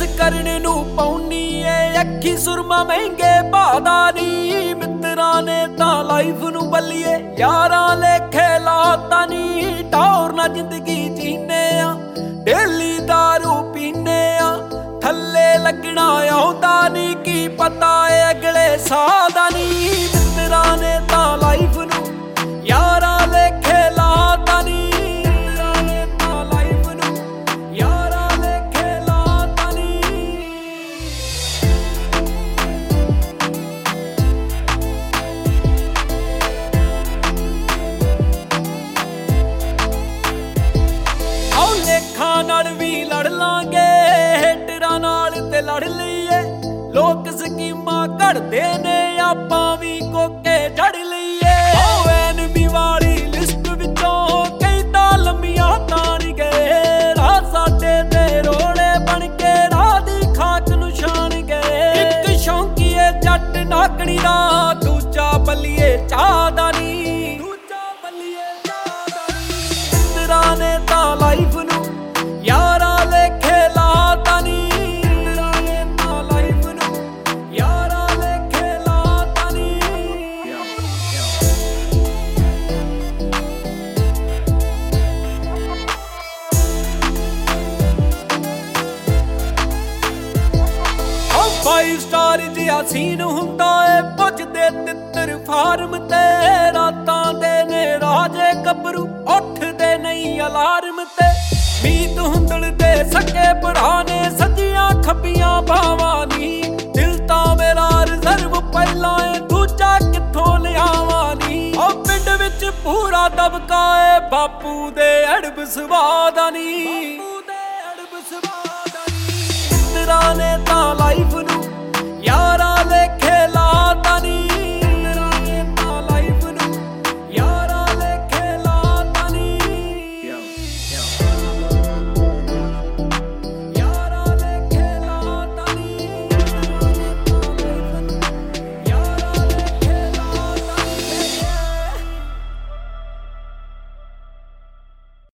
करने नू पाउनी ए अखी सुरमा महंगे भादा नी मित्रां ने तां लाइफ नू बल्लिए यारां लेखे लाता नी टौर ना जिंदगी जीने आ डेली दारू पीने आ थल्ले लगना आउंदा नी की पता है अगले साल दा नी मित्रां ने तां लाइफ नू यारां लेखे लाता नी नाल भी लड़ लांगे हेटरां नाल ते लड़ लईए लोग स्कीमां घड़दे ने आपां भी कोके जड़ लईए एनमी वाली लिस्ट विचों कई तां लंबियां ताण गए राह साडे ते रोड़े बन के राह दी खाक नूं छाण गए इक शौकीए जट नाकणी दा दूजा बल्लिए चाह दा नी मित्रां ने तां लाइफ नूं यारां लेखे लाता नी लाइफ नूं यारां लेखे लाता नी फाइव स्टार जिहा सीन हुंदा ए पुजदे तित्तर फार्म ते रातां दे ने राजे गबरू उठदे नहीं अलार्म ते मीत हुंदड़ दे सके भरा ने सजियां खब्बियां भावां नी दिल तां मेरा रिजर्व पहला है दूजा कित्थों लियावां नी ओ पिंड विच पूरा दबका है बापू दे अड़ब सवादा नी मित्रां ने तां लाइफ